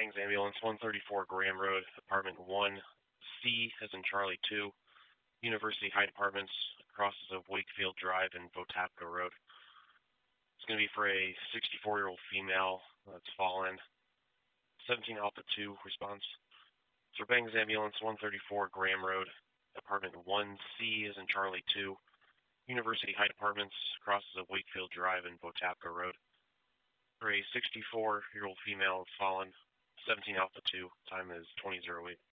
Bangs Ambulance, 134 Graham Road, Apartment 1C, as in Charlie 2, University Heights Apartments, crosses of Wakefield Drive and Botapco Road. It's going to be for a 64-year-old female that's fallen. 17 Alpha 2 response. For Bangs Ambulance, 134 Graham Road, Apartment 1C, as in Charlie 2, University Heights Apartments, crosses of Wakefield Drive and Botapco Road. For a 64-year-old female fallen, 17 Alpha 2, time is 20:08.